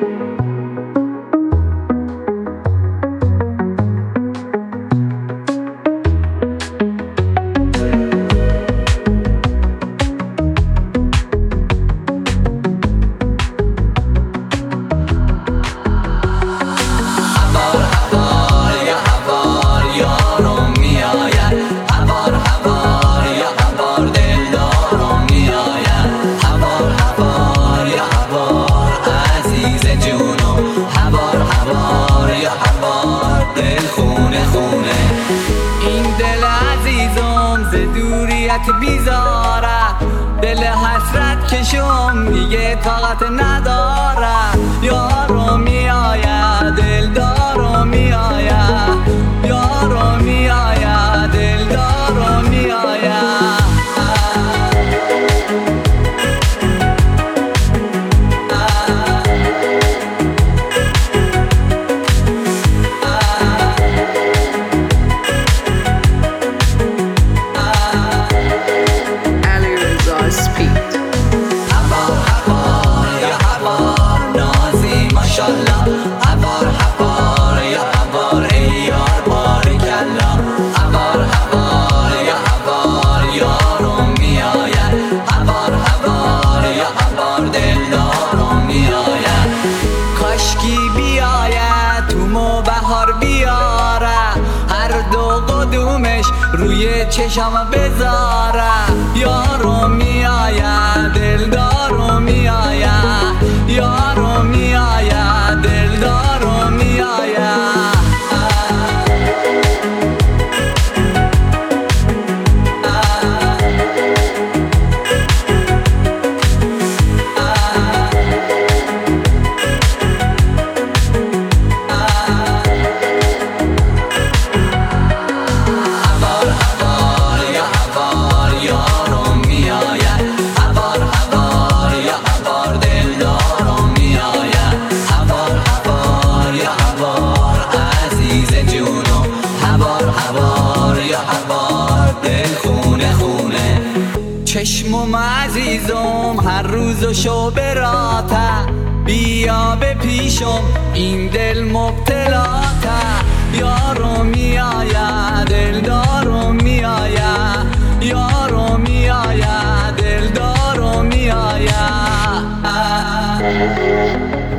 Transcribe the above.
بیزاره دل حسرت کشم دیگه طاقت نداره. یارو میآید دلدارو میآید، یارو میآید دلدارو میآید. روی چشم بذاره. یارو میآید دلدارو میآید، یارو میآید دلدارو میآید. چشمم عزیزم هر روز و شب راته، بیا به پیشم این دل مبتلاته. یارو میآید دلدارو میآید، یارو میآید دلدارو میآید.